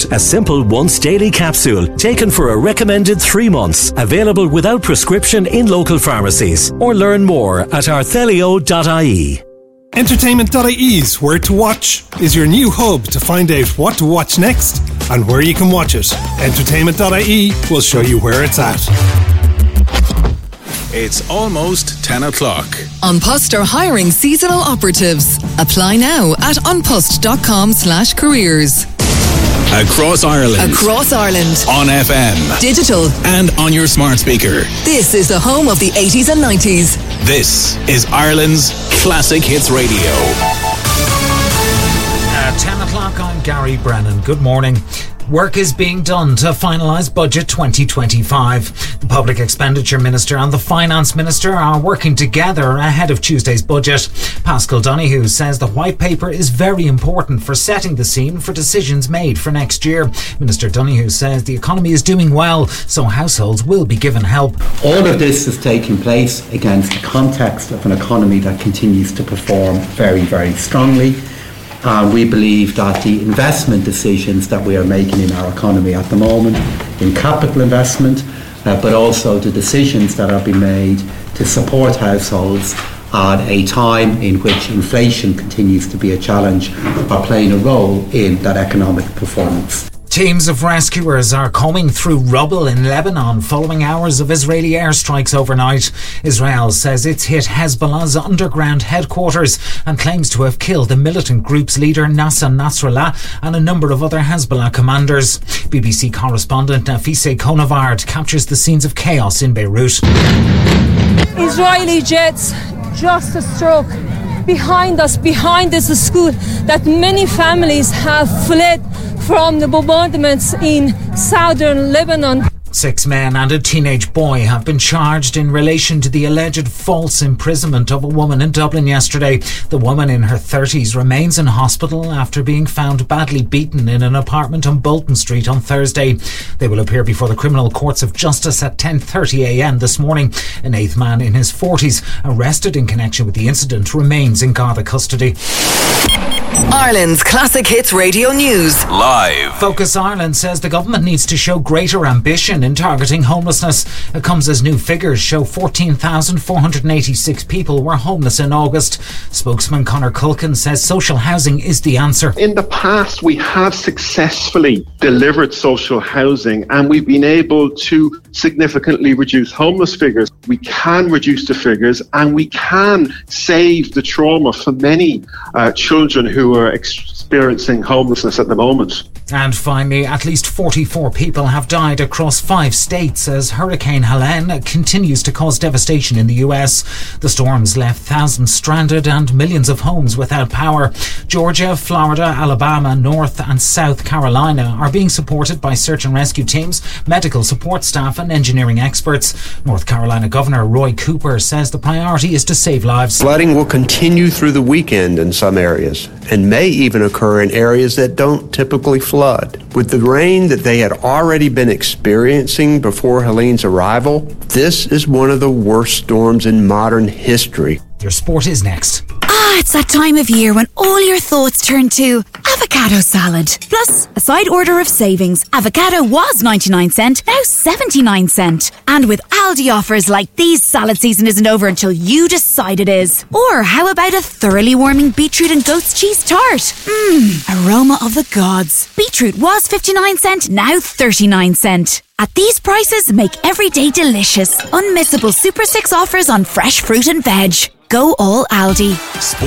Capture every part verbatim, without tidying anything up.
Boost, a simple once daily capsule taken for a recommended three months. Available without prescription in local pharmacies. Or learn more at arthelio dot I E. Entertainment dot I E's Where to Watch is your new hub to find out what to watch next and where you can watch it. Entertainment dot I E will show you where it's at. It's almost ten o'clock. An Post are hiring seasonal operatives. Apply now at an post dot com slash careers. Across Ireland. Across Ireland. On F M. Digital. And on your smart speaker. This is the home of the eighties and nineties. This is Ireland's Classic Hits Radio. At ten o'clock, I'm Gary Brennan. Good morning. Work is being done to finalise Budget twenty twenty-five. The Public Expenditure Minister and the Finance Minister are working together ahead of Tuesday's budget. Paschal Donohoe says the White Paper is very important for setting the scene for decisions made for next year. Minister Donohoe says the economy is doing well, so households will be given help. All of this is taking place against the context of an economy that continues to perform very, very strongly. Uh, we believe that the investment decisions that we are making in our economy at the moment, in capital investment, uh, but also the decisions that are being made to support households at a time in which inflation continues to be a challenge, are playing a role in that economic performance. Teams of rescuers are combing through rubble in Lebanon following hours of Israeli airstrikes overnight. Israel says it's hit Hezbollah's underground headquarters and claims to have killed the militant group's leader Nasser Nasrallah and a number of other Hezbollah commanders. B B C correspondent Nafise Konavard captures the scenes of chaos in Beirut. Israeli jets, just a stroke. Behind us, behind us, a school that many families have fled from the bombardments in southern Lebanon. Six men and a teenage boy have been charged in relation to the alleged false imprisonment of a woman in Dublin yesterday. The woman in her thirties remains in hospital after being found badly beaten in an apartment on Bolton Street on Thursday. They will appear before the criminal courts of justice at ten thirty a m this morning. An eighth man in his forties, arrested in connection with the incident, remains in Garda custody. Ireland's Classic Hits Radio News. Live. Focus Ireland says the government needs to show greater ambition in targeting homelessness. It comes as new figures show fourteen thousand four hundred eighty-six people were homeless in August. Spokesman Conor Culkin says social housing is the answer. In the past, we have successfully delivered social housing and we've been able to significantly reduce homeless figures. We can reduce the figures and we can save the trauma for many uh, children who are experiencing homelessness at the moment. And finally, at least forty-four people have died across five states as Hurricane Helene continues to cause devastation in the U S. The storms left thousands stranded and millions of homes without power. Georgia, Florida, Alabama, North and South Carolina are being supported by search and rescue teams, medical support staff and engineering experts. North Carolina Governor Roy Cooper says the priority is to save lives. Flooding will continue through the weekend in some areas and may even occur in areas that don't typically flood. With the rain that they had already been experiencing before Helene's arrival, this is one of the worst storms in modern history. Your sport is next. Ah, it's that time of year when all your thoughts turn to avocado salad. Plus, a side order of savings. Avocado was ninety-nine cent, now seventy-nine cent. And with Aldi offers like these, salad season isn't over until you decide it is. Or how about a thoroughly warming beetroot and goat's cheese tart? Mmm, aroma of the gods. Beetroot was fifty-nine cent, now thirty-nine cent. At these prices, make every day delicious. Unmissable Super six offers on fresh fruit and veg. Go all Aldi.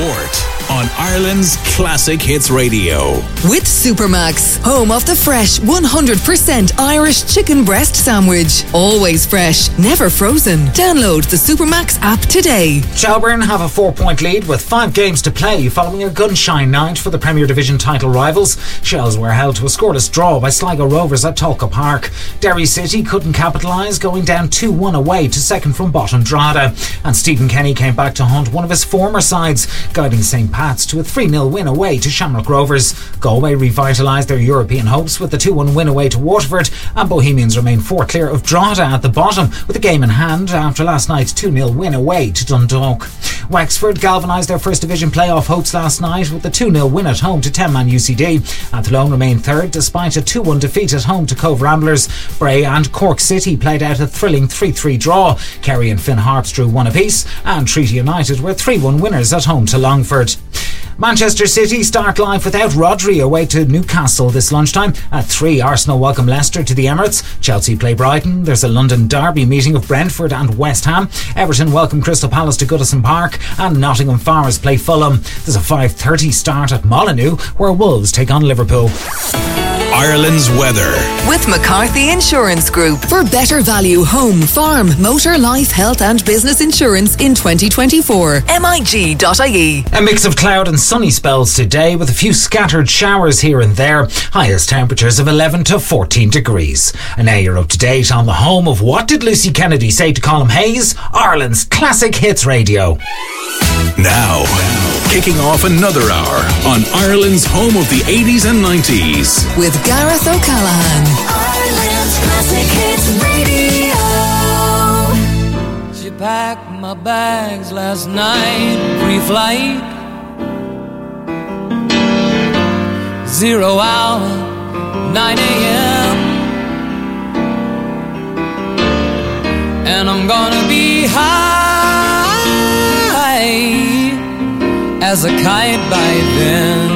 Sport on Ireland's Classic Hits Radio. With Supermax, home of the fresh one hundred percent Irish chicken breast sandwich. Always fresh, never frozen. Download the Supermax app today. Shelbourne have a four-point lead with five games to play following a gunshine night for the Premier Division title rivals. Shells were held to a scoreless draw by Sligo Rovers at Tolka Park. Derry City couldn't capitalise, going down two one away to second from bottom Drogheda. And Stephen Kenny came back to hunt one of his former sides, guiding Saint Pat's to a three nil win away to Shamrock Rovers. Galway revitalised their European hopes with the two one win away to Waterford, and Bohemians remain four clear of Drogheda at the bottom with a game in hand after last night's two nil win away to Dundalk. Wexford galvanised their First Division playoff hopes last night with the two nil win at home to ten-man U C D. Athlone remained third despite a two one defeat at home to Cove Ramblers. Bray and Cork City played out a thrilling three three draw. Kerry and Finn Harps drew one apiece, and Treaty United were three one winners at home to Longford. Manchester City start live without Rodri away to Newcastle this lunchtime. At three, Arsenal welcome Leicester to the Emirates. Chelsea play Brighton. There's a London derby meeting of Brentford and West Ham. Everton welcome Crystal Palace to Goodison Park, and Nottingham Forest play Fulham. There's a five thirty start at Molyneux where Wolves take on Liverpool. Ireland's weather. With McCarthy Insurance Group. For better value home, farm, motor, life, health and business insurance in twenty twenty-four. M I G dot I E. A mix of cloud and sunny spells today with a few scattered showers here and there. Highest temperatures of eleven to fourteen degrees. And now you're up to date on the home of What Did Lucy Kennedy Say to Colm Hayes? Ireland's Classic Hits Radio. Now, kicking off another hour on Ireland's home of the eighties and nineties. With Gareth O'Callaghan. Ireland's Classic Hits Radio. She packed my bags last night, pre-flight. Zero hour, nine a.m. And I'm gonna be high as a kite by then.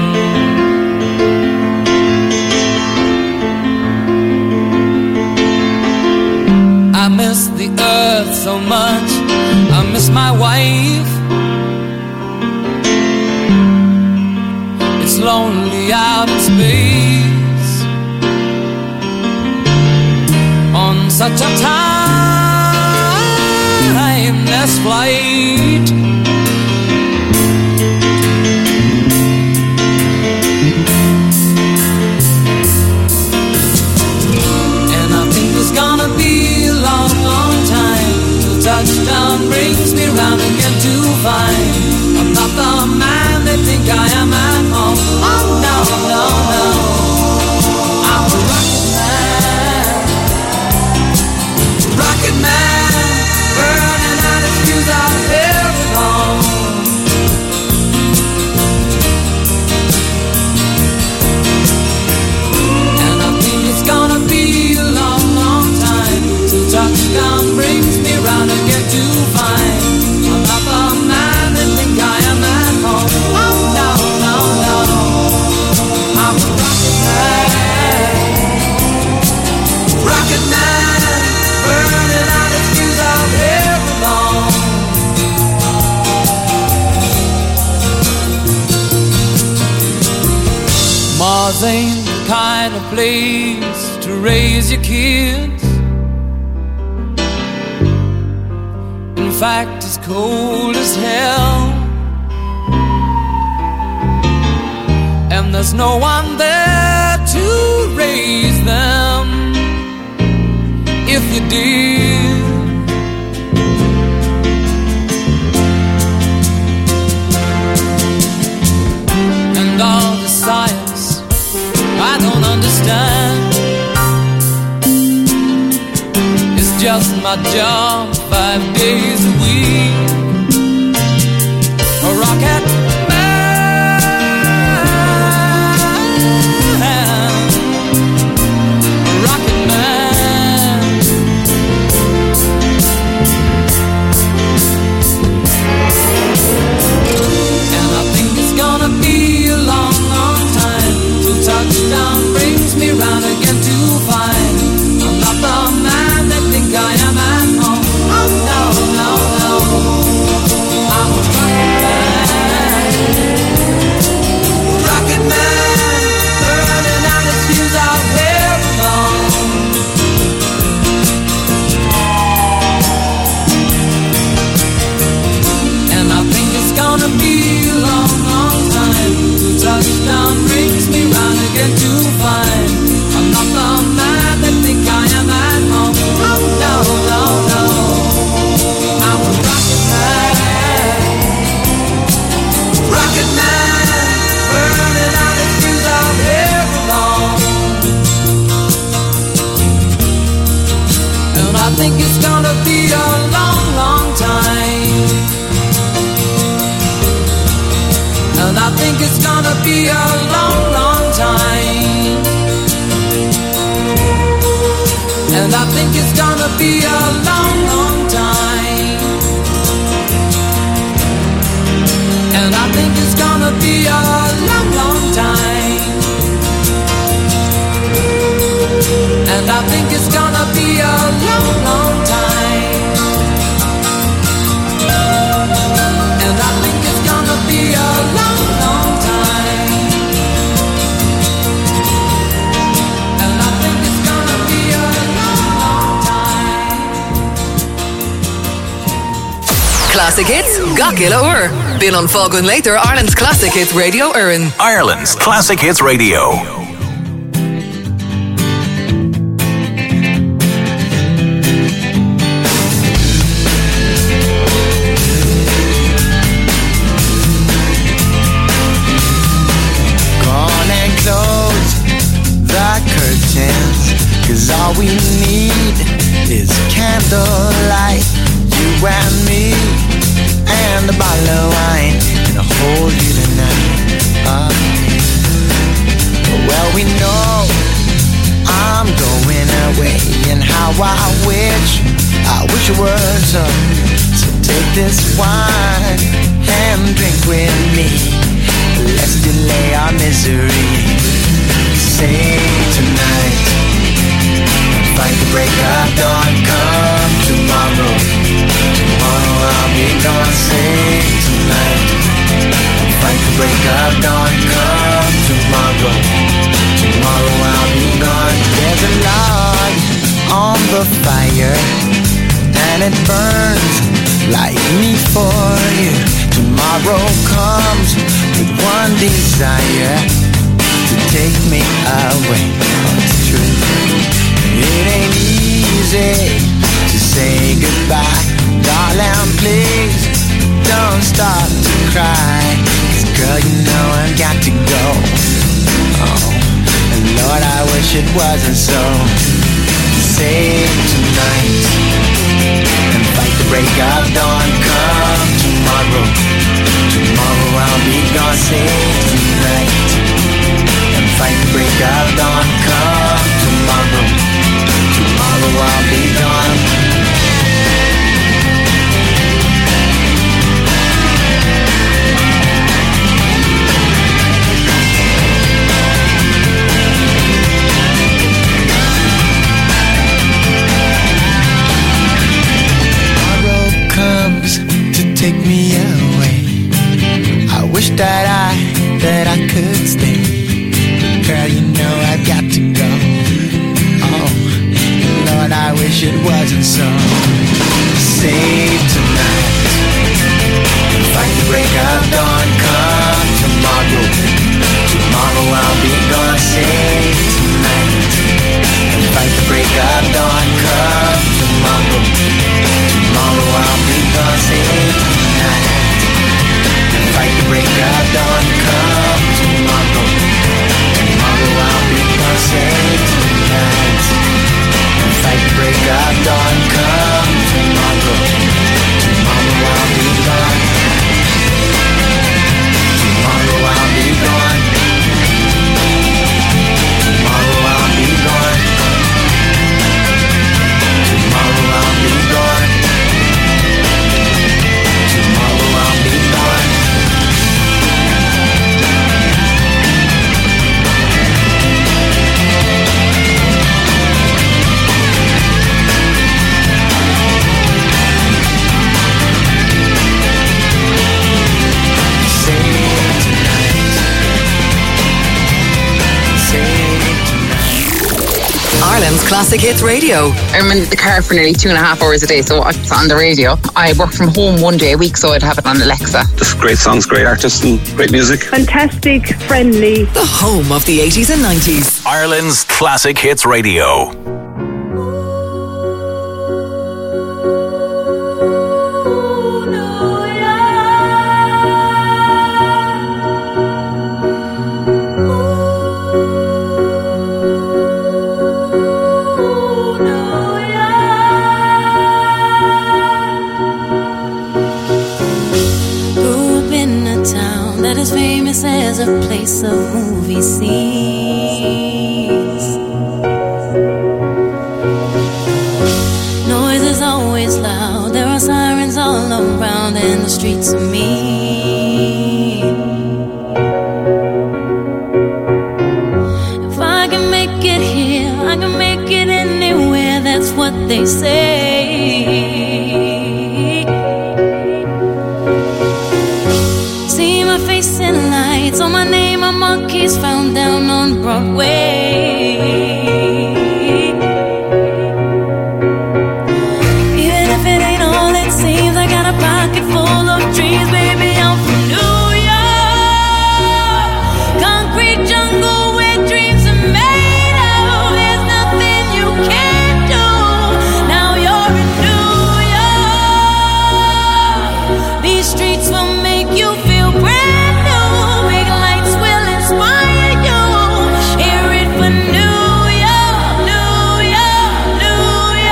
I miss the earth so much, I miss my wife. It's lonely out in space on such a timeless flight. Gonna be a long, long time till touchdown brings me round again to find I'm not the man they think I am at home. Oh no, no, no, I'm a rocket man, rocket man, burning out his fuse out here alone. And I think it's gonna be a long touchdown brings me round again to find I'm not the man that think I am at home. Oh no, no, no, I'm a rocket man, rocket man, burning out his fuse out here alone. Mars ain't the kind of place to raise your kids. In fact, it's cold as hell, and there's no one there to raise them if you did. And all the science I don't understand, it's just my job five days a week. A rocket man, a rocket man. And I think it's gonna be a long, long time till touchdown brings me round again to find I'm not the man that think I am at home. Oh no, no, no, I'm a rocket man, rocket man, burning out his fuse out here alone. And I think it's gonna be a long, long time till touchdown brings me round again to find I'm not the man that think I am at home. Oh no, no, no, I'm a rocket man, rocket man, burning out his fuse out here alone. And I think it's gonna be a long, long time And I think it's gonna be a long, long time. And I think it's gonna be a long, long time. And I think it's gonna be a long, long time. And I think it's gonna be a long, long time. And I think it's gonna be a long, long time. And I think it's gonna be a long, long time. Classic hits, Gakila Ur. Bin on Fogun later, Ireland's Classic Hits Radio Urin. Ireland's Classic Hits Radio. Cause all we need is candlelight, you and me, and a bottle of wine, and I'll hold you tonight. Uh, well, we know I'm going away, and how I wish, I wish it were so. So take this wine and drink with me. Let's delay our misery. Say tonight, fight the break of dawn, come tomorrow. Tomorrow I'll be gone, say tonight. Fight the break of dawn, come tomorrow. Tomorrow I'll be gone. There's a log on the fire, and it burns like me for you. Tomorrow comes with one desire, to take me away. Oh, it's true. It ain't easy to say goodbye. Darling, please don't start to cry. 'Cause girl, you know I've got to go. Oh, and Lord, I wish it wasn't so. Save tonight and fight the break of dawn. Come tomorrow. Tomorrow I'll be gone. Save tonight and fight the break of dawn. Come tomorrow. Tomorrow I'll be gone. Tomorrow comes to take me away. I wish that I, that I could stay. Girl, you know I've got to go. Lord, I wish it wasn't so. Save tonight and fight the break of dawn. Come tomorrow. Tomorrow I'll be gone. Save tonight and fight the break of dawn. Come tomorrow. Tomorrow I'll be gone. Save tonight and fight the break of dawn. Come tomorrow. Tomorrow I'll be gone. Save tonight. Fight the break of dawn, come tomorrow. Tomorrow I'll be gone. Tomorrow I'll be gone. Tomorrow I'll be gone. Tomorrow I'll be gone. Tomorrow I'll be gone. Ireland's Classic Hits Radio. I'm in the car for nearly two and a half hours a day, so it's on the radio. I work from home one day a week, so I'd have it on Alexa. Just great songs, great artists and great music. Fantastic, friendly. The home of the eighties and nineties. Ireland's Classic Hits Radio. Famous a place of movie scenes. Noise is always loud, there are sirens all around, and the streets are mean. If I can make it here, I can make it anywhere, that's what they say. See my face in lights, on my name a monkey's found down on Broadway. Even if it ain't all it seems, I got a pocket full of dreams, baby, I'm from New York. Concrete jungle where dreams are made of, there's nothing you can't do. Now you're in New York. These streets will make you feel brand new. Big lights will inspire you. Hear it for New York, New York, New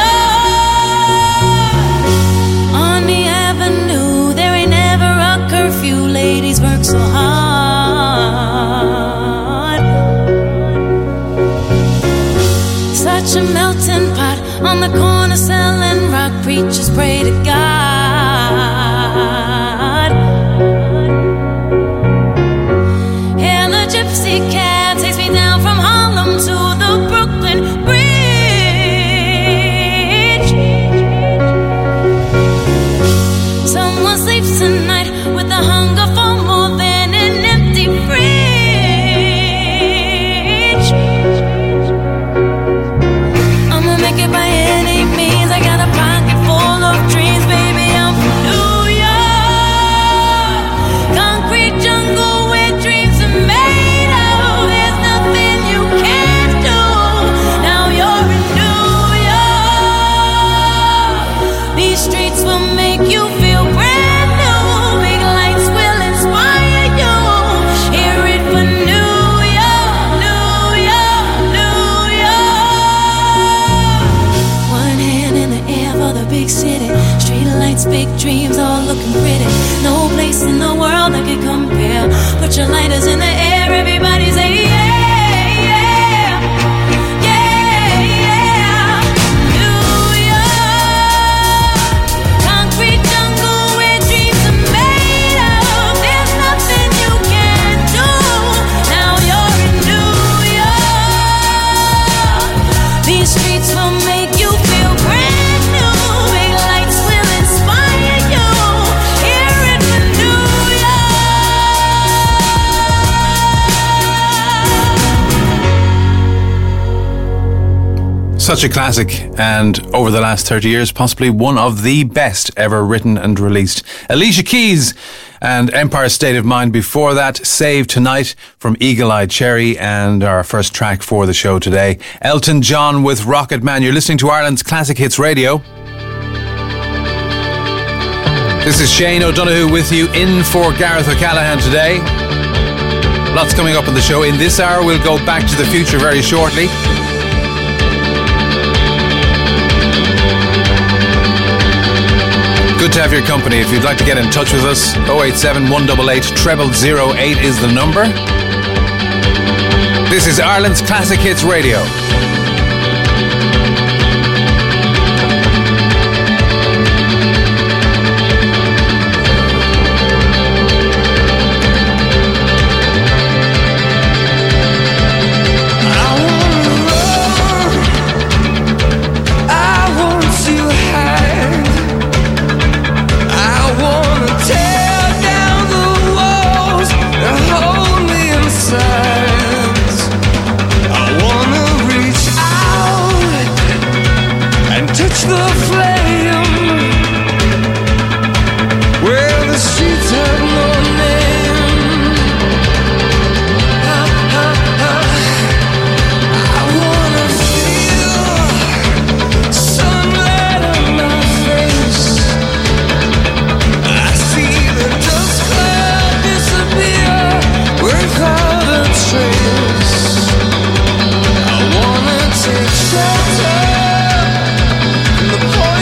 York. On the avenue, there ain't never a curfew. Ladies work so hard. Such a melting pot on the corner selling rock. Preachers pray to God. Yeah, the gypsy cab takes me down from Harlem to the Brooklyn Bridge. Someone sleeps tonight with the hunger for more than an empty fridge. I'ma make it by any means, I got a pocket full of dreams, baby, I'm from New York. Concrete jungle where dreams are made of, there's nothing you can't do. Now you're in New York. These streets will make you feel brand new. Big lights will inspire you. Hear it for New York, New York, New York. One hand in the air for the big city. Street lights, big dreams, all looking pretty. No place in the world that can compare. Put your lighters in the air, everybody say yeah, yeah, yeah, yeah. New York, concrete jungle where dreams are made of, there's nothing you can't do. Now you're in New York. These streets will make you feel brand new. Big lights will inspire you. Hear it for New Such a classic, and over the last thirty years, possibly one of the best ever written and released. Alicia Keys and Empire State of Mind before that. Save Tonight from Eagle Eye Cherry, and our first track for the show today, Elton John with Rocket Man. You're listening to Ireland's Classic Hits Radio. This is Shane O'Donoghue with you in for Gareth O'Callaghan today. Lots coming up on the show. In this hour, we'll go back to the future very shortly. Good to have your company. If you'd like to get in touch with us, oh eight seven, one eight eight, zero zero zero eight is the number. This is Ireland's Classic Hits Radio. The point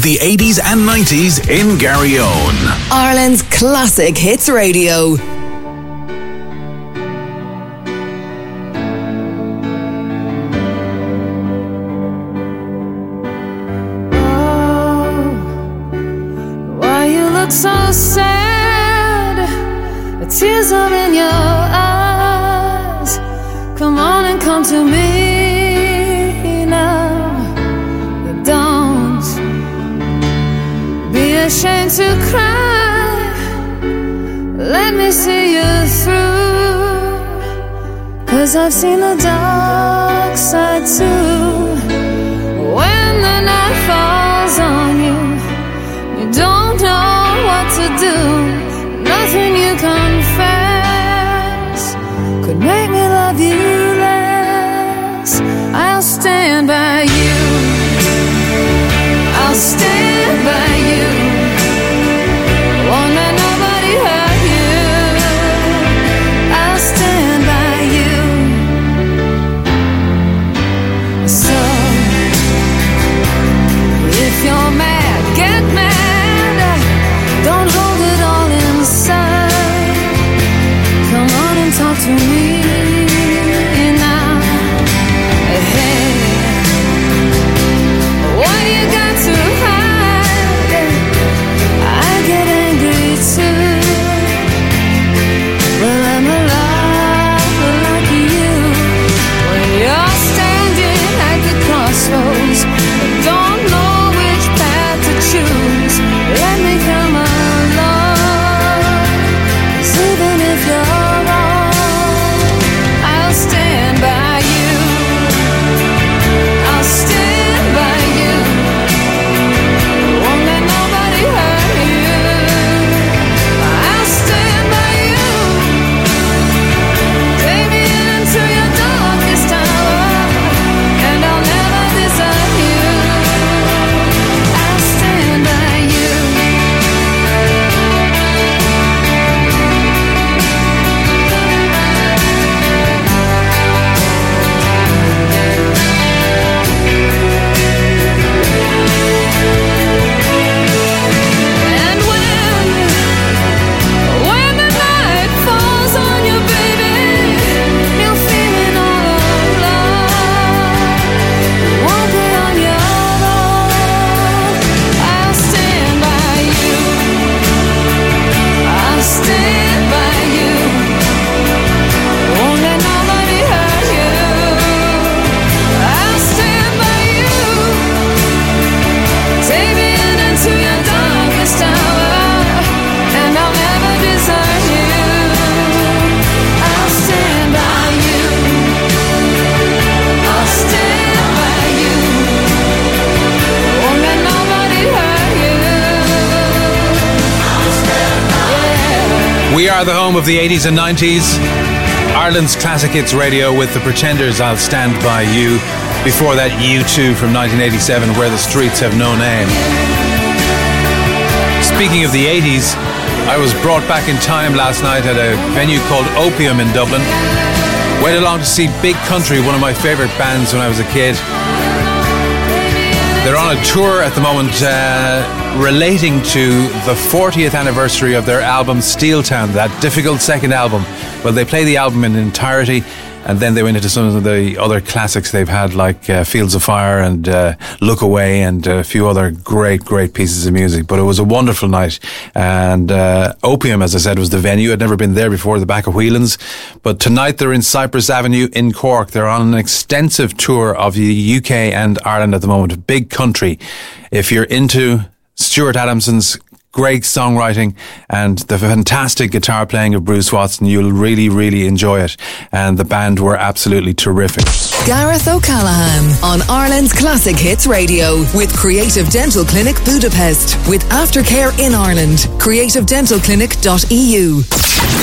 the eighties and nineties in Garryowen. Ireland's classic hits radio. So sad, the tears are in your eyes. Come on and come to me now. Don't be ashamed to cry. Let me see you through, 'cause I've seen the dark side too. When the night falls on you, you don't know what to do. Nothing you confess could make me love you less. I'll stand by you. I'll stand by you. Won't let nobody hurt you. I'll stand by you. So if you're mad, get mad. Don't hold it all inside. Come on and talk to me now. Hey, what you got to hide? I get angry too. Well, I'm alive like you. When you're standing at the crossroads, don't know which path to choose. Let me come on. We are the home of the eighties and nineties. Ireland's classic hits radio with the Pretenders, I'll Stand By You. Before that, U two from nineteen eighty-seven, Where the Streets Have No Name. Speaking of the eighties, I was brought back in time last night at a venue called Opium in Dublin. Went along to see Big Country, one of my favourite bands when I was a kid. They're on a tour at the moment uh, relating to the fortieth anniversary of their album Steel Town, that difficult second album. Well, they play the album in entirety, and then they went into some of the other classics they've had, like uh, Fields of Fire and uh, Look Away, and a few other great, great pieces of music. But it was a wonderful night. And uh, Opium, as I said, was the venue. I'd never been there before, the back of Whelan's. But tonight they're in Cypress Avenue in Cork. They're on an extensive tour of the U K and Ireland at the moment. Big Country. If you're into Stuart Adamson's great songwriting and the fantastic guitar playing of Bruce Watson, you'll really, really enjoy it. And the band were absolutely terrific. Gareth O'Callaghan on Ireland's Classic Hits Radio with Creative Dental Clinic Budapest with aftercare in Ireland. creative dental clinic dot e u.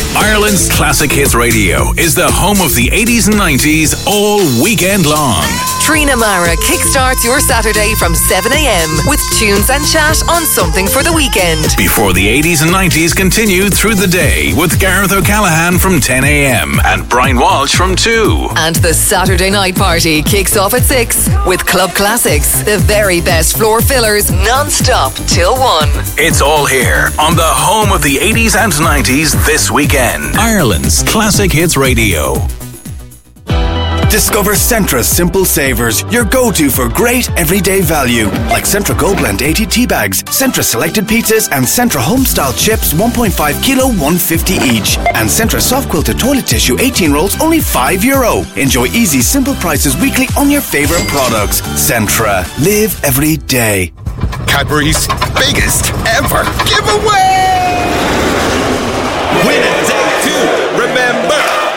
Ireland's Classic Hits Radio is the home of the eighties and nineties all weekend long. Trina Mara kickstarts your Saturday from seven a.m. with tunes and chat on Something for the Weekend. Before the eighties and nineties continue through the day with Gareth O'Callaghan from ten a.m. and Brian Walsh from two. And the Saturday night party kicks off at six with Club Classics, the very best floor fillers non-stop till one. It's all here on the home of the eighties and nineties this weekend. Ireland's Classic Hits Radio. Discover Centra's Simple Savers, your go-to for great everyday value. Like Centra Gold Blend eighty tea bags, Centra Selected Pizzas and Centra Homestyle Chips one point five kilo, one fifty each. And Centra Soft Quilted Toilet Tissue eighteen rolls, only five euro. Enjoy easy, simple prices weekly on your favourite products. Centra. Live every day. Cadbury's biggest ever giveaway! Win a day too, remember!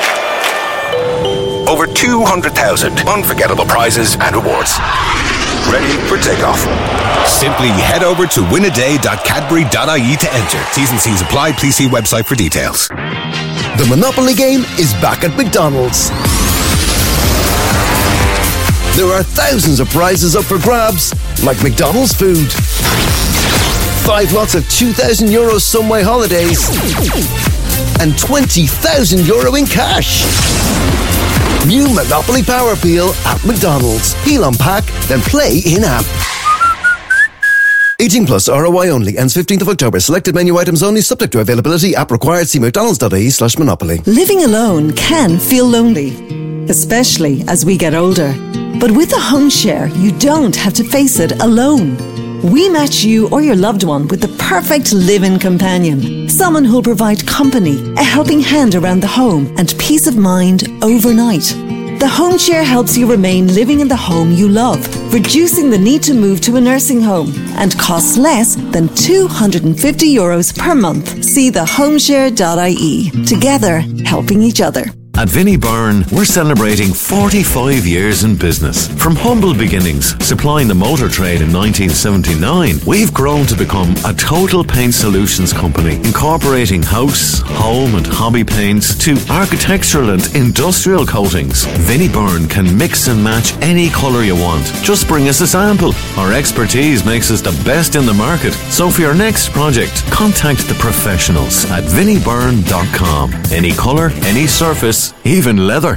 Over two hundred thousand unforgettable prizes and awards. Ready for takeoff. Simply head over to win a day dot cadbury dot I E to enter. T's and C's apply. Please see website for details. The Monopoly game is back at McDonald's. There are thousands of prizes up for grabs, like McDonald's food, five lots of two thousand euro Sunway holidays, and twenty thousand euro in cash. New Monopoly Power Peel at McDonald's. Peel on pack, then play in-app. eighteen plus R O I only. Ends fifteenth of October. Selected menu items only. Subject to availability. App required. See mcdonalds.ie slash monopoly. Living alone can feel lonely, especially as we get older. But with a home share, you don't have to face it alone. We match you or your loved one with the perfect live-in companion. Someone who'll provide company, a helping hand around the home, and peace of mind overnight. The home share helps you remain living in the home you love, reducing the need to move to a nursing home, and costs less than two hundred fifty euros per month. See the homeshare dot I E. Together, helping each other. At Vinnie Byrne, we're celebrating forty-five years in business. From humble beginnings, supplying the motor trade in nineteen seventy-nine, we've grown to become a total paint solutions company, incorporating house, home and hobby paints to architectural and industrial coatings. Vinnie Byrne can mix and match any colour you want. Just bring us a sample. Our expertise makes us the best in the market. So for your next project, contact the professionals at vinnie byrne dot com. Any colour, any surface, even leather.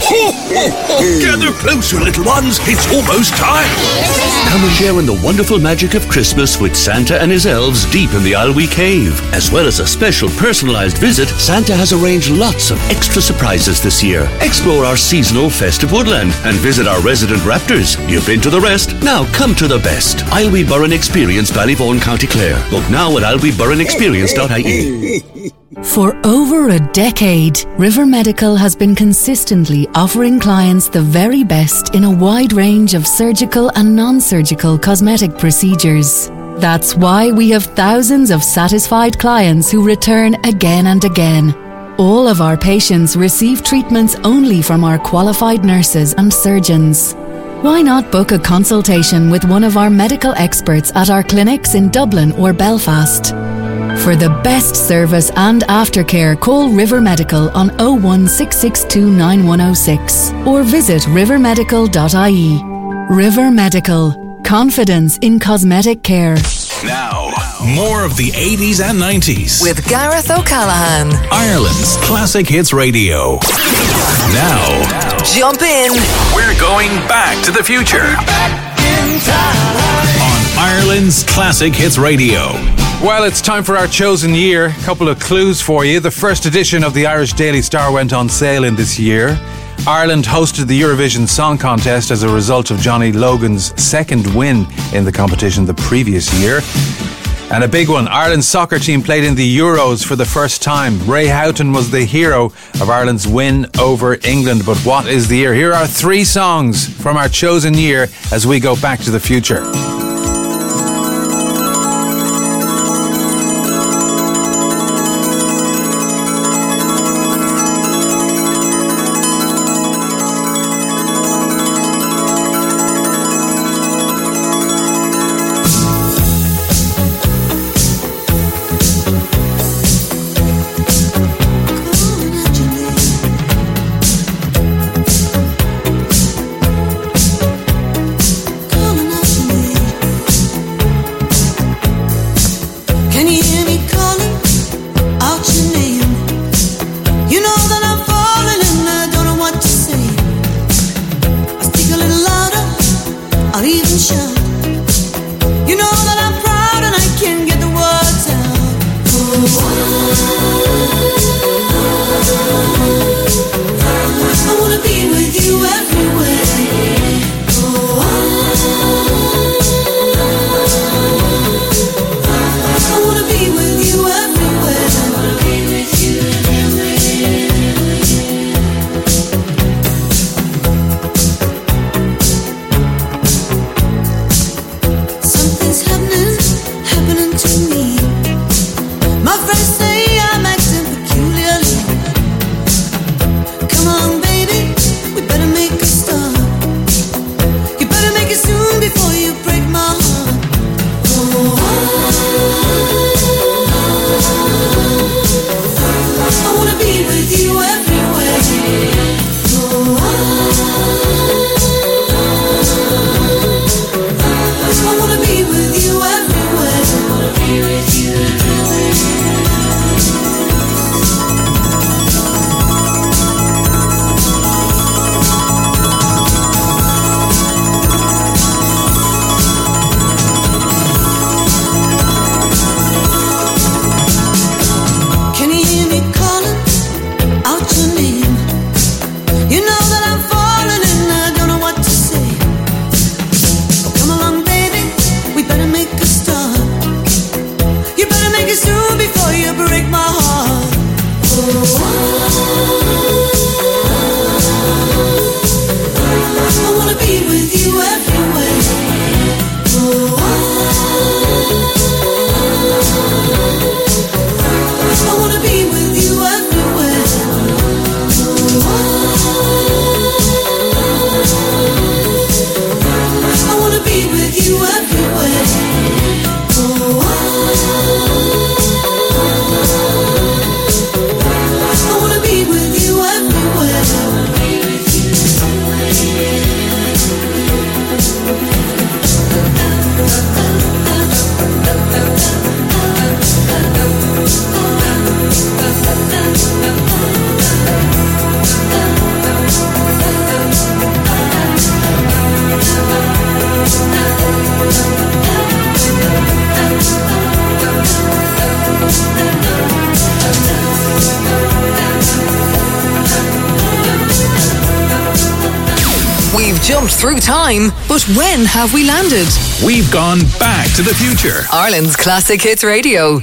Gather closer, little ones. It's almost time. Come and share in the wonderful magic of Christmas with Santa and his elves deep in the Alwee Cave. As well as a special personalised visit, Santa has arranged lots of extra surprises this year. Explore our seasonal festive woodland and visit our resident raptors. You've been to the rest, now come to the best. Alwee Burren Experience, Ballyvaughan, County Clare. Book now at alwee burren experience dot I E. For over a decade, River Medical has been consistently offering clients the very best in a wide range of surgical and non-surgical cosmetic procedures. That's why we have thousands of satisfied clients who return again and again. All of our patients receive treatments only from our qualified nurses and surgeons. Why not book a consultation with one of our medical experts at our clinics in Dublin or Belfast? For the best service and aftercare, call River Medical on oh one six six two nine one oh six or visit river medical dot I E. River Medical. Confidence in cosmetic care. Now, more of the eighties and nineties with Gareth O'Callaghan. Ireland's Classic Hits Radio. Now, jump in. We're going back to the future on Ireland's Classic Hits Radio. Well, it's time for our chosen year. A couple of clues for you. The first edition of the Irish Daily Star went on sale in this year. Ireland hosted the Eurovision Song Contest as a result of Johnny Logan's second win in the competition the previous year. And a big one, Ireland's soccer team played in the Euros for the first time. Ray Houghton was the hero of Ireland's win over England. But what is the year? Here are three songs from our chosen year as we go back to the future. jumped through time, but when have we landed? We've gone back to the future. Ireland's Classic Hits Radio.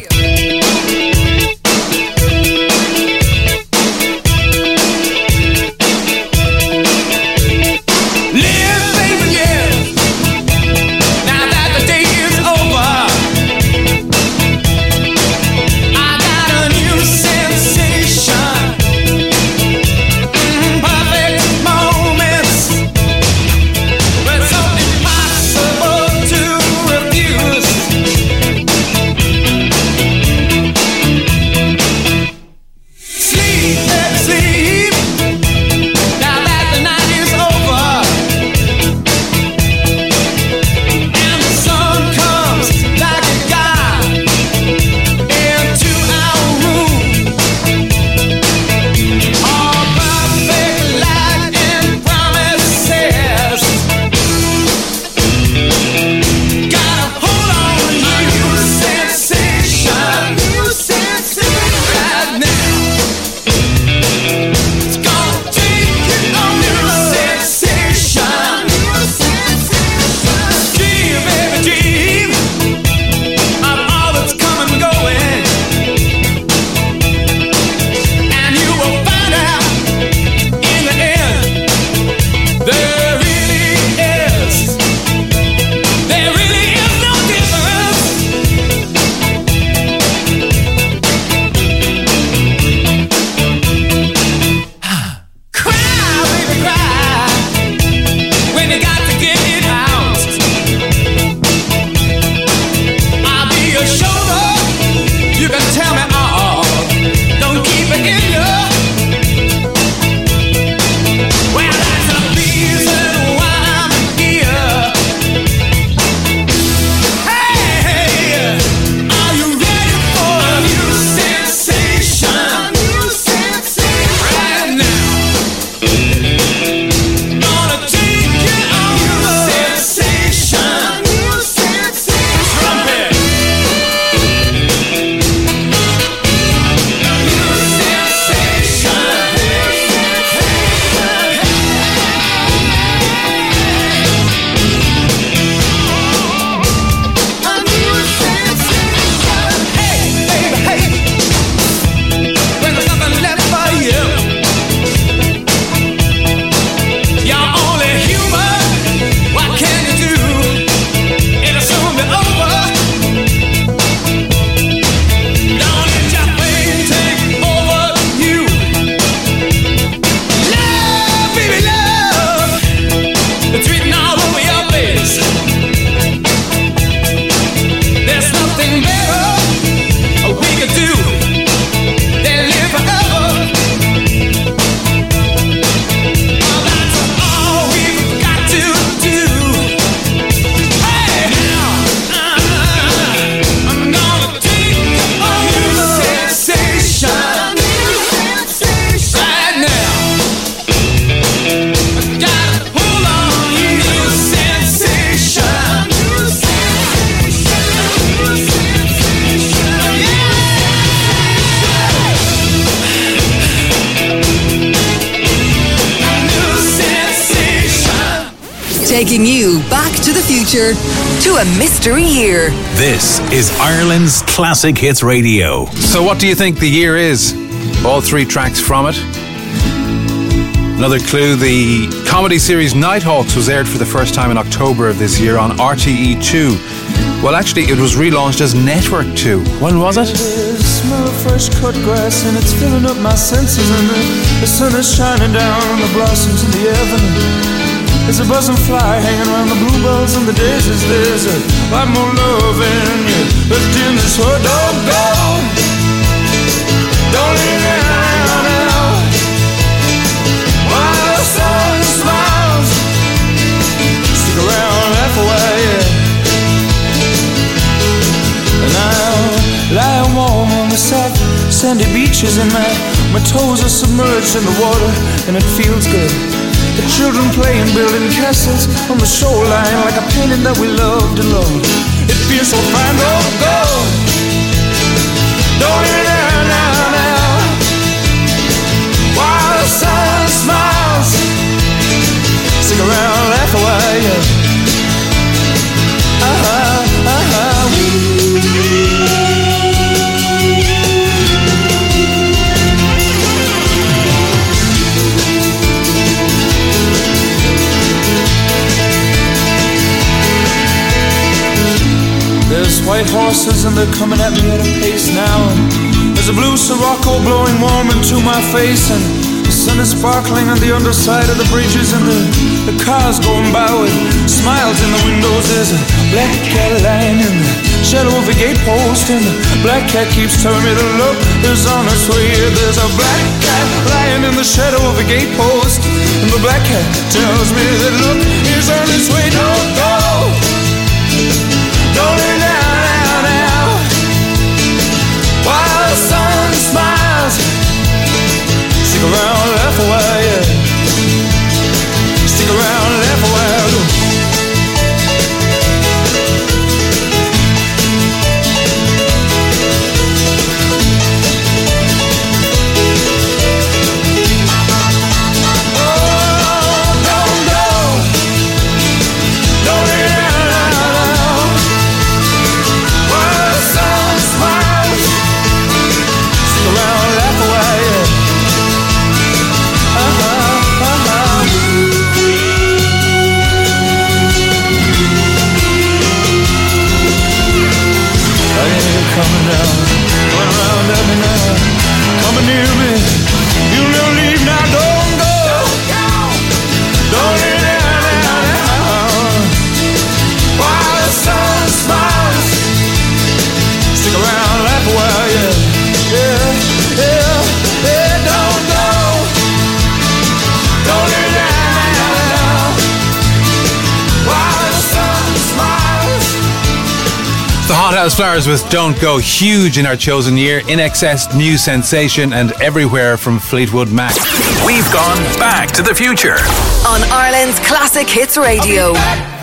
Taking you back to the future to a mystery year. This is Ireland's Classic Hits Radio. So what do you think the year is? All three tracks from it. Another clue, the comedy series Nighthawks was aired for the first time in October of this year on R T E two. Well, actually, it was relaunched as Network two. When was it? The smell of fresh cut grass and it's filling up my senses, and the, the sun is shining down on the blossoms in the avenue. There's a buzzing fly hanging around the bluebells and the daisies. There's a lot more love in you left in this world. Don't go, don't leave me now. While the sun smiles, stick around, laugh away, yeah. And I'll lie warm on the soft sandy beaches, and my, my toes are submerged in the water, and it feels good. The children playing, building castles on the shoreline, like a painting that we loved and loved. It feels so fine. Don't go, don't leave me now, now, now. While the sun smiles, stick around. horses and they're coming at me at a pace now. And there's a blue Sirocco blowing warm into my face, and the sun is sparkling on the underside of the bridges, and the, the cars going by with smiles in the windows. There's a black cat lying in the shadow of a gatepost, and the black cat keeps telling me that look is on its way. There's a black cat lying in the shadow of a gatepost, and the black cat tells me that look is on its way. Don't go, don't lay down, down, down, while the sun smiles. Stick around, laugh a while, yeah. Stick around, laugh a while. Coming down, going around at me now, coming near me. You never leave now, don't go, don't lay down, down, down, while the sun smiles. Stick around, laugh a while, yeah, yeah, yeah, yeah. Don't go, don't lay down, down, while the sun smiles. The Hot House Flowers with Don't Go, huge in our chosen year. In Excess, new sensation, and Everywhere from Fleetwood Mac. We've gone back to the future on Ireland's Classic Hits Radio.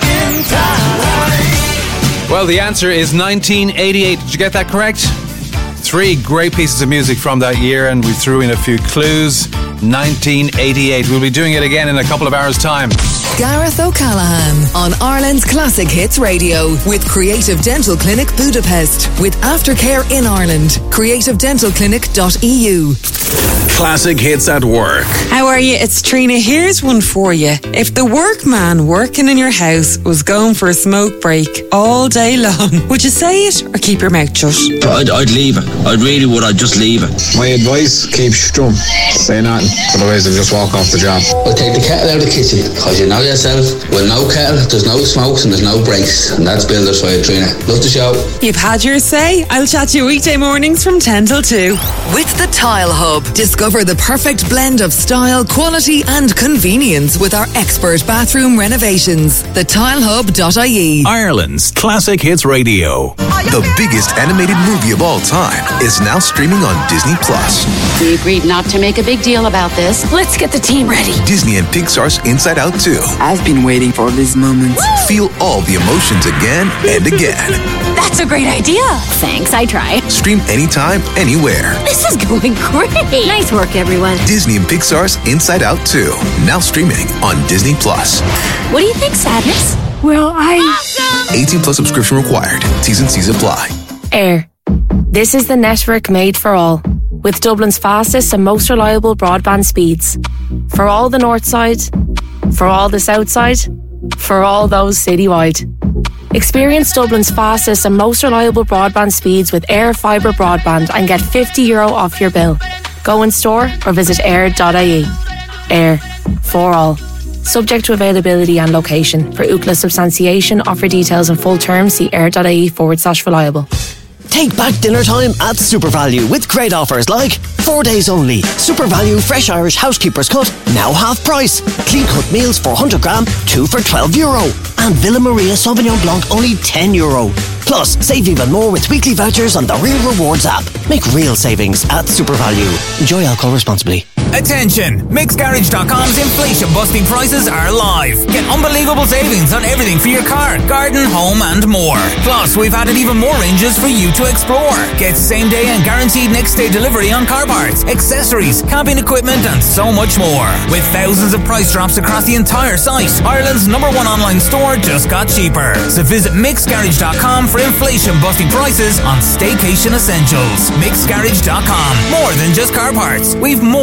Well, the answer is nineteen eighty-eight. Did you get that correct? Three great pieces of music from that year, and we threw in a few clues. nineteen eighty-eight. We'll be doing it again in a couple of hours' time. Gareth O'Callaghan on Ireland's Classic Hits Radio with Creative Dental Clinic Budapest with Aftercare in Ireland. creative dental clinic dot e u. Classic Hits at Work. How are you? It's Trina. Here's one for you. If the workman working in your house was going for a smoke break all day long, would you say it or keep your mouth shut? I'd, I'd leave it. I really would. I'd just leave it. My advice, keep strum. Say nothing. Otherwise they'll just walk off the job. I'll take the kettle out of the kitchen, because you know yourself, with no kettle, there's no smokes and there's no breaks. And that's Builders Fire, Trina. Love the show. You've had your say. I'll chat to you weekday mornings from ten till two. With the Tile Hub, discover the perfect blend of style, quality and convenience with our expert bathroom renovations. the tile hub dot i e. Ireland's Classic Hits Radio. The biggest animated movie of all time is now streaming on Disney Plus. We agreed not to make a big deal about this. Let's get the team ready. Disney and Pixar's Inside Out two. I've been waiting for this moment. Feel all the emotions again and again. That's a great idea. Thanks, I try. Stream anytime, anywhere. This is going great. Nice work, everyone. Disney and Pixar's Inside Out two. Now streaming on Disney Plus. What do you think, Sadness? Well, I... Awesome! eighteen plus subscription required. T's and C's apply. Air. This is the network made for all, with Dublin's fastest and most reliable broadband speeds. For all the north side, for all the south side, for all those citywide. Experience Dublin's fastest and most reliable broadband speeds with Air Fibre Broadband and get fifty euro off your bill. Go in store or visit air dot i e. Air. For all. Subject to availability and location. For U C L A substantiation, offer details and full terms, see air dot i e forward slash reliable. Take back dinner time at Super Value with great offers like four days only. Super Value Fresh Irish Housekeeper's Cut, now half price. Clean cut meals for one hundred gram, two for twelve euro. And Villa Maria Sauvignon Blanc, only ten euro. Plus, save even more with weekly vouchers on the Real Rewards app. Make real savings at Super Value. Enjoy alcohol responsibly. Attention! Mix Garage dot com's inflation busting prices are live. Get unbelievable savings on everything for your car, garden, home and more. Plus, we've added even more ranges for you to explore. Get same day and guaranteed next day delivery on car parts, accessories, camping equipment and so much more. With thousands of price drops across the entire site, Ireland's number one online store just got cheaper. So visit Mix Garage dot com for inflation busting prices on staycation essentials. Mix Garage dot com. More than just car parts. We've more to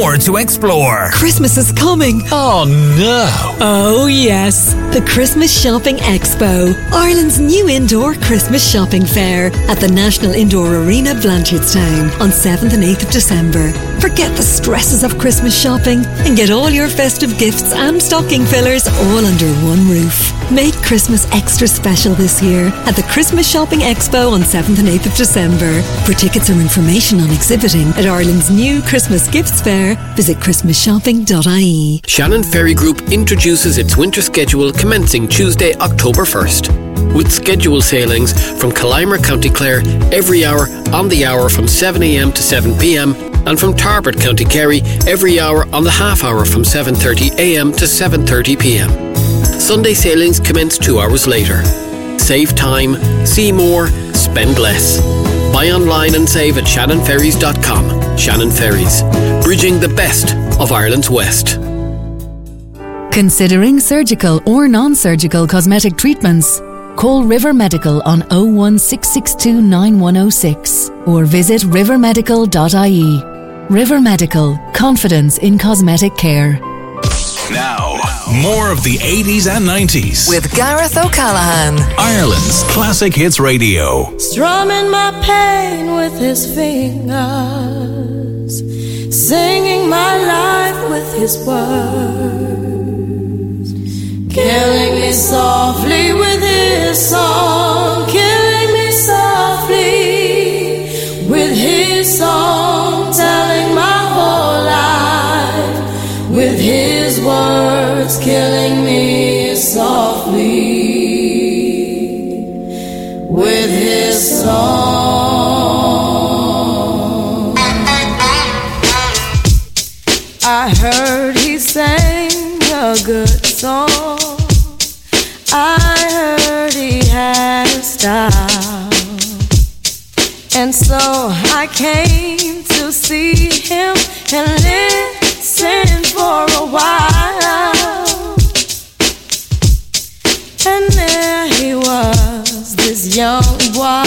explore. Christmas is coming. Oh no. Oh yes. The Christmas Shopping Expo, Ireland's new indoor Christmas shopping fair at the National Indoor Arena, Blanchardstown on seventh and eighth of December. Forget the stresses of Christmas shopping and get all your festive gifts and stocking fillers all under one roof. Make Christmas extra special this year at the Christmas Shopping Expo on seventh and eighth of December. For tickets or information on exhibiting at Ireland's new Christmas Gifts Fair, visit christmas shopping dot I E. Shannon Ferry Group introduces its winter schedule commencing Tuesday, October first. With schedule sailings from Collimer, County Clare every hour on the hour from seven a m to seven p m and from Tarbert, County Kerry every hour on the half hour from seven thirty a m to seven thirty p m. Sunday sailings commence two hours later. Save time, see more, spend less. Buy online and save at shannon ferries dot com. Shannon Ferries, bridging the best of Ireland's West. Considering surgical or non-surgical cosmetic treatments? Call River Medical on oh one six six two nine one oh six or visit river medical dot I E. River Medical, confidence in cosmetic care. Now, more of the eighties and nineties with Gareth O'Callaghan, Ireland's Classic Hits Radio. Strumming my pain with his fingers, singing my life with his words, killing me softly with his song, killing me softly with his song, telling my whole life with his words, killing me softly with his song. I heard he sang a good song, I heard he had a style, and so I came to see him and listen for a while. And there he was, this young boy,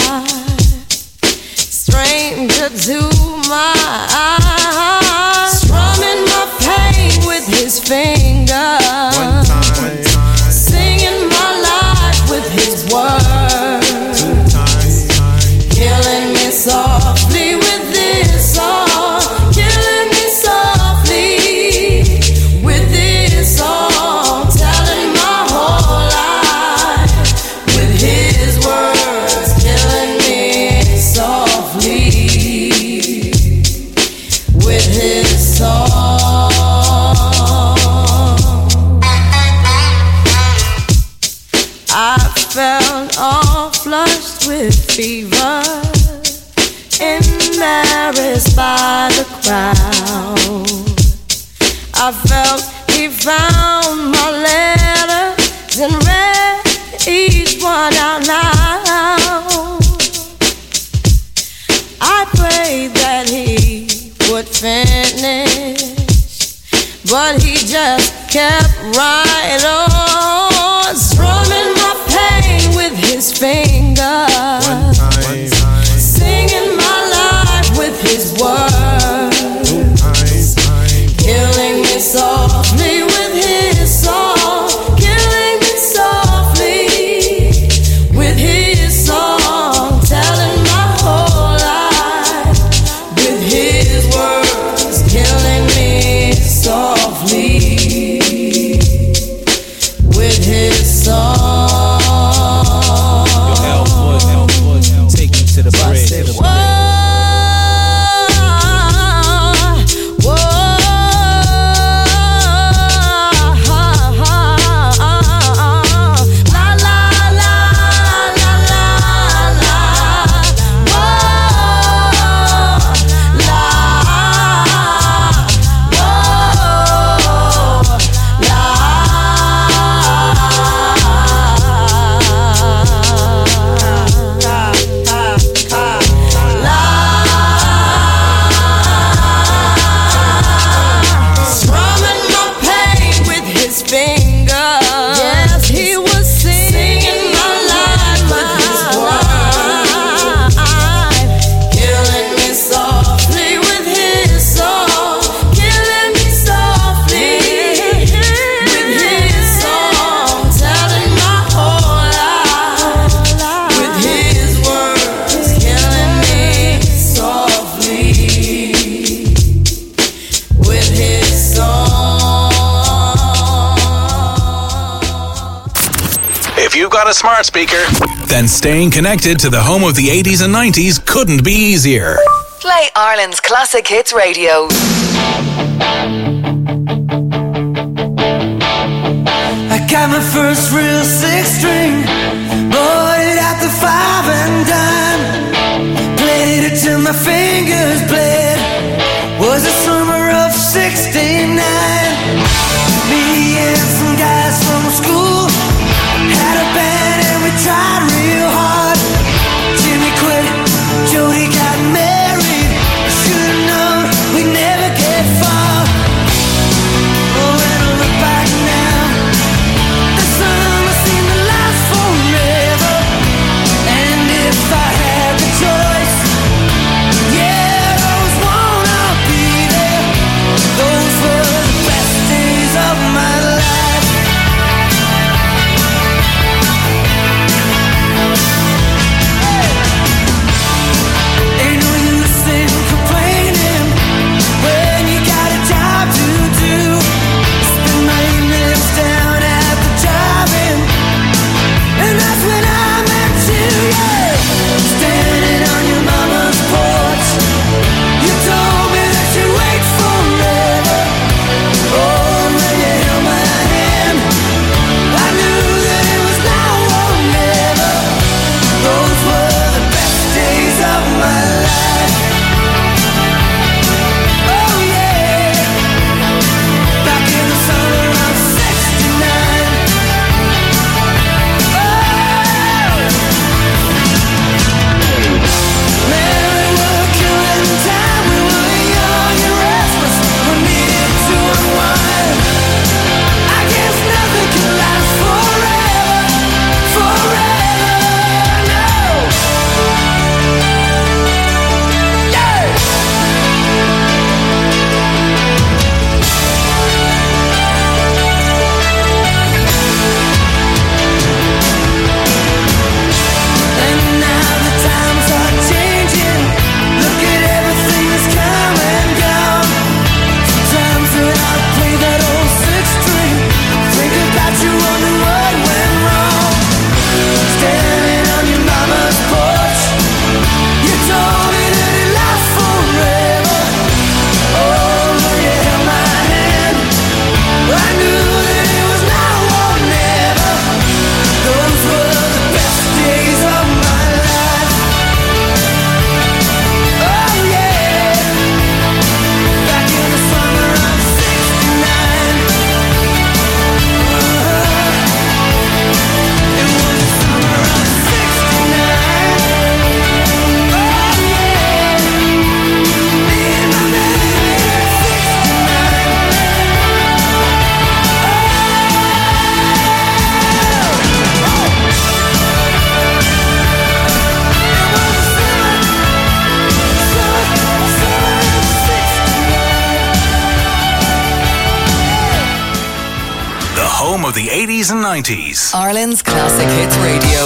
stranger to my eyes, strumming my pain with his fingers, one time, one time. Singing my life with his words, two times, time. Killing me softly with this song, killing me softly with this song, telling my whole life with his words, killing me softly with his song. I felt all flushed with fever, embarrassed by the crowd. I felt he found my letters and read each one out loud. I prayed that he would finish, but he just kept right on, strumming my pain with his fingers, one time, one time. Singing my life with his words, two times, time. Killing me softly with his song, killing me softly with his song, telling my whole life with his words, killing me softly with on a smart speaker, then staying connected to the home of the eighties and nineties couldn't be easier. Play Ireland's Classic Hits Radio. I got my first real six string, bought it at the five and dime, played it till my fingers bled. Was the summer of sixty-nine. Me and some guys from school had a band and we tried real hard. Jimmy quit, Jody got married. I should've known we'd never get far. Oh, when I look back now, the summer seemed to last forever. And if I had the choice, yeah, those wanna be there. Those were the best days of my life. Ain't no use in complaining when you got a job to do. Spend my evenings down at the drive-in, and that's when I met you, yeah. Standing on your mama's porch, you told me that you'd wait forever. Oh, when you held my hand, I knew that it was now or never. Those were the best days of my life. Oh yeah, back in the summer of sixty-nine. Man, we were killing time. We were young and restless. We needed to unwind. I guess nothing can last forever, forever, no. Yeah. And now the times are changing. Look at everything that's come and gone. Sometimes when I play that old six string, think about you, wonder what went wrong. Standing on your mama's porch, you told me that it lasts forever. Oh, when you held my hand, I knew that it was now or never. Those were the best days of my life. Oh yeah, back in the summer of sixty-nine. It was the summer of sixty-nine. Oh yeah, me and my baby, sixty-nine. the home of the eighties and nineties. Ireland's Classic Hits Radio.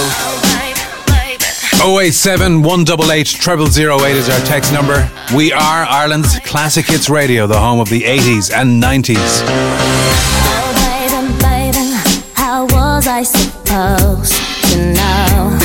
oh eight seven, one eight eight, zero zero zero eight is our text number. We are Ireland's Classic Hits Radio, the home of the eighties and nineties. Oh, baby, baby, how was I supposed to know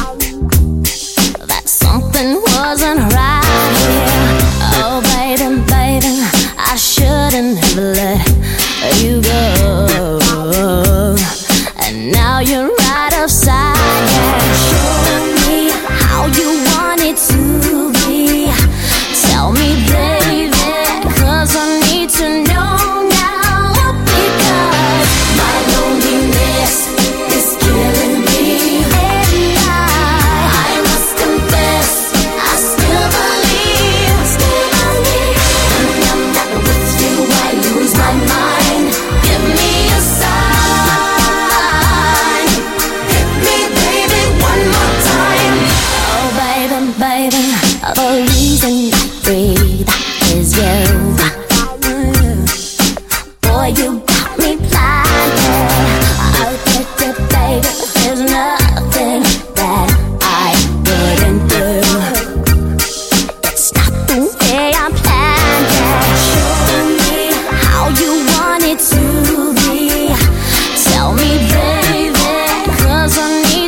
that something wasn't right here? Oh, baby, baby, I shouldn't have let you go. And now you're right upside down. Show me how you want it to be. Tell me, baby, 'cause I need to know now. Because my loneliness is killing me. And I, I must confess, I still believe, still believe. When I'm not with you, I lose my mind. Give me a sign. Hit me, baby, one more time. Oh, baby, baby, the reason I breathe is you. Boy, you got me blinded. I'll get it, baby. There's nothing that I wouldn't do. It's not the way I planned it. Show me how you want it to be. Tell me, baby, 'cause I need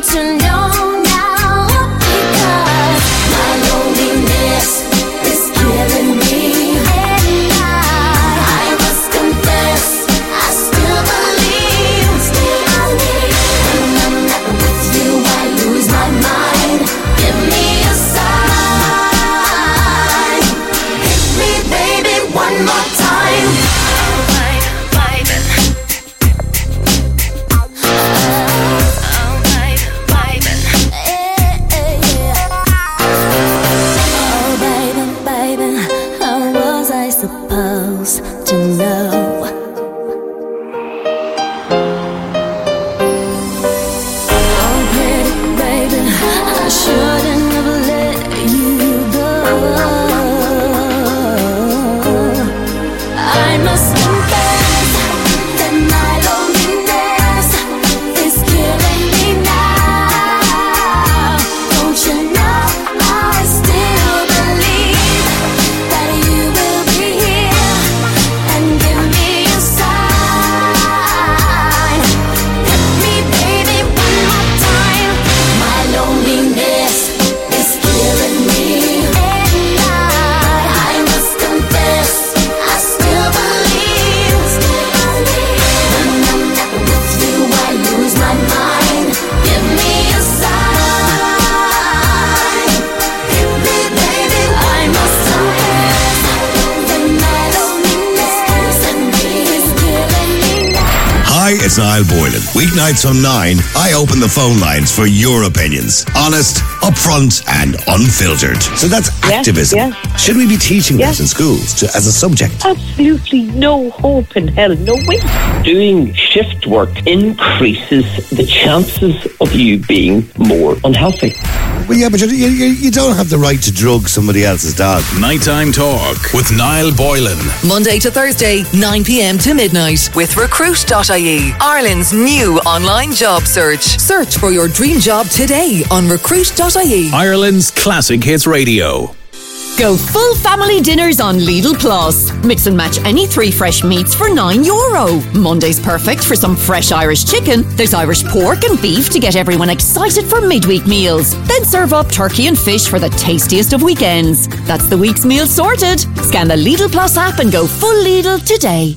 Hi, it's Niall Boylan. Weeknights from nine, I open the phone lines for your opinions. Honest, upfront, and unfiltered. So that's activism. Yeah, yeah. Should we be teaching Yeah. this in schools to, as a subject? Absolutely no hope in hell, no way. Doing shift work increases the chances of you being more unhealthy. Well, yeah, but you, you, you don't have the right to drug somebody else's dog. Nighttime Talk with Niall Boylan. Monday to Thursday, nine p.m. to midnight with recruit dot I E, Ireland's new online job search. Search for your dream job today on recruit dot I E. Ireland's Classic Hits Radio. Go full family dinners on Lidl Plus. Mix and match any three fresh meats for nine euro. Monday's perfect for some fresh Irish chicken. There's Irish pork and beef to get everyone excited for midweek meals. Then serve up turkey and fish for the tastiest of weekends. That's the week's meal sorted. Scan the Lidl Plus app and go full Lidl today.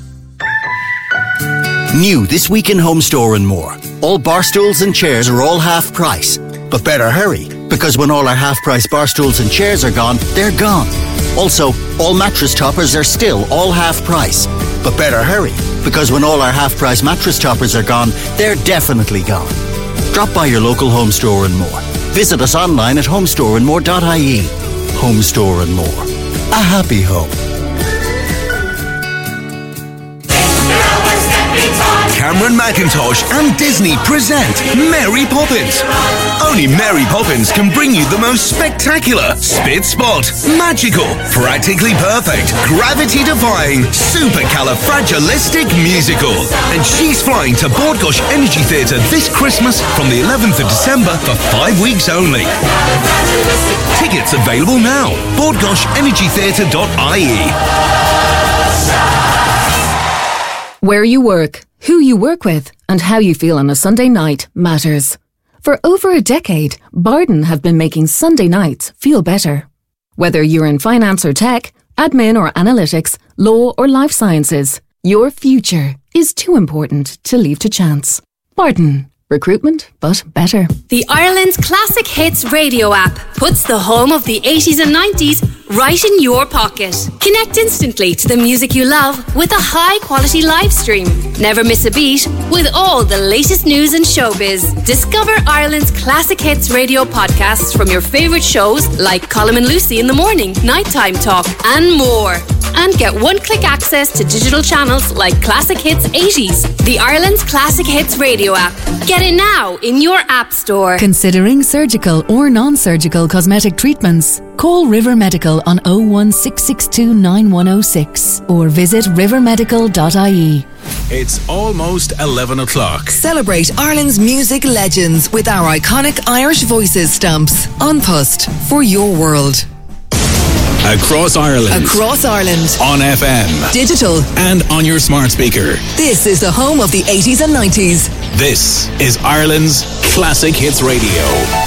New this week in Home Store and More. All bar stools and chairs are all half price. But better hurry, because when all our half price bar stools and chairs are gone, they're gone. Also, all mattress toppers are still all half price. But better hurry, because when all our half price mattress toppers are gone, they're definitely gone. Drop by your local Home Store and More. Visit us online at home store and more dot I E. Home Store and More. A happy home. Cameron McIntosh and Disney present Mary Poppins. Only Mary Poppins can bring you the most spectacular, spit spot, magical, practically perfect, gravity-defying, supercalifragilistic musical. And she's flying to Bord Gáis Energy Theatre this Christmas from the eleventh of December for five weeks only. Tickets available now. bord gáis energy theatre dot I E. Where you work, who you work with, and how you feel on a Sunday night matters. For over a decade, Barden have been making Sunday nights feel better. Whether you're in finance or tech, admin or analytics, law or life sciences, your future is too important to leave to chance. Barden. Recruitment, but better. The Ireland's Classic Hits radio app puts the home of the eighties and nineties right in your pocket. Connect instantly to the music you love with a high-quality live stream. Never miss a beat with all the latest news and showbiz. Discover Ireland's Classic Hits radio podcasts from your favourite shows like Colm and Lucy in the morning, Nighttime Talk, and more. And get one-click access to digital channels like Classic Hits eighties. The Ireland's Classic Hits radio app. Get it now in your app store. Considering surgical or non-surgical cosmetic treatments? Call River Medical on oh one six six two nine one oh six or visit river medical dot I E. It's almost eleven o'clock. Celebrate Ireland's music legends with our iconic Irish Voices stamps. An Post for your world. Across Ireland. Across Ireland. On F M. Digital. And on your smart speaker. This is the home of the eighties and nineties. This is Ireland's Classic Hits Radio.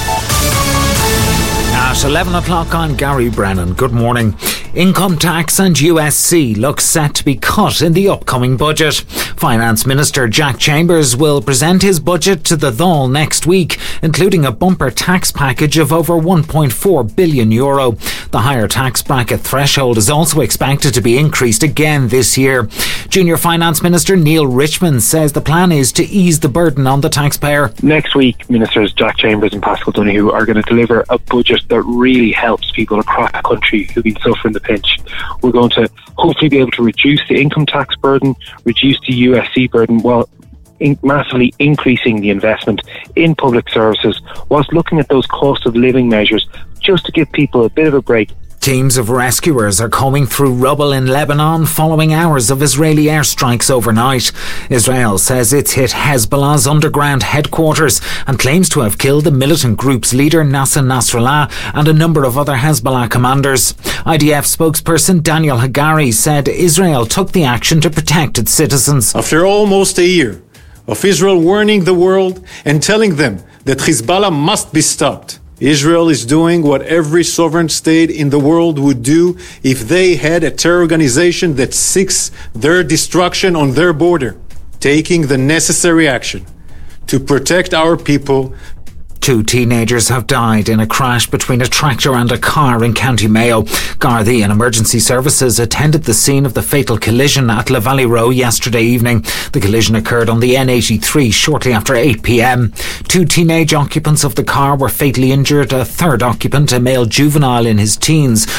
At eleven o'clock, I'm Gary Brennan. Good morning. Income tax and U S C look set to be cut in the upcoming budget. Finance Minister Jack Chambers will present his budget to the Dáil next week, including a bumper tax package of over one point four billion euro. The higher tax bracket threshold is also expected to be increased again this year. Junior Finance Minister Neil Richmond says the plan is to ease the burden on the taxpayer. Next week, Ministers Jack Chambers and Paschal Donoghue are going to deliver a budget that really helps people across the country who've been suffering the pinch. We're going to hopefully be able to reduce the income tax burden, reduce the U S C burden, while in massively increasing the investment in public services, whilst looking at those cost of living measures just to give people a bit of a break. Teams of rescuers are combing through rubble in Lebanon following hours of Israeli airstrikes overnight. Israel says it's hit Hezbollah's underground headquarters and claims to have killed the militant group's leader Nasser Nasrallah and a number of other Hezbollah commanders. I D F spokesperson Daniel Hagari said Israel took the action to protect its citizens. After almost a year of Israel warning the world and telling them that Hezbollah must be stopped, Israel is doing what every sovereign state in the world would do if they had a terror organization that seeks their destruction on their border, taking the necessary action to protect our people Two teenagers have died in a crash between a tractor and a car in County Mayo. Gardaí and emergency services attended the scene of the fatal collision at La Valley Row yesterday evening. The collision occurred on the N eighty-three shortly after eight p.m. Two teenage occupants of the car were fatally injured. A third occupant, a male juvenile in his teens,